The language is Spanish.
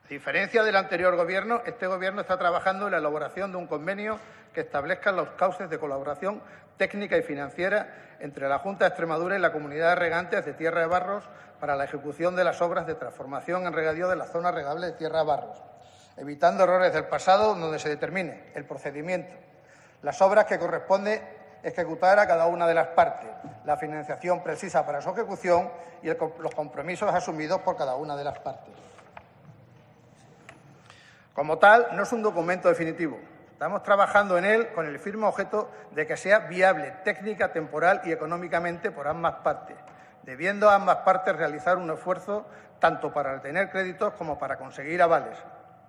A diferencia del anterior Gobierno, este Gobierno está trabajando en la elaboración de un convenio que establezca los cauces de colaboración técnica y financiera entre la Junta de Extremadura y la Comunidad de Regantes de Tierra de Barros para la ejecución de las obras de transformación en regadío de la zona regable de Tierra de Barros, evitando errores del pasado donde se determine el procedimiento, las obras que corresponde ejecutar a cada una de las partes, la financiación precisa para su ejecución y los compromisos asumidos por cada una de las partes. Como tal, no es un documento definitivo. Estamos trabajando en él con el firme objeto de que sea viable técnica, temporal y económicamente por ambas partes, debiendo ambas partes realizar un esfuerzo tanto para retener créditos como para conseguir avales,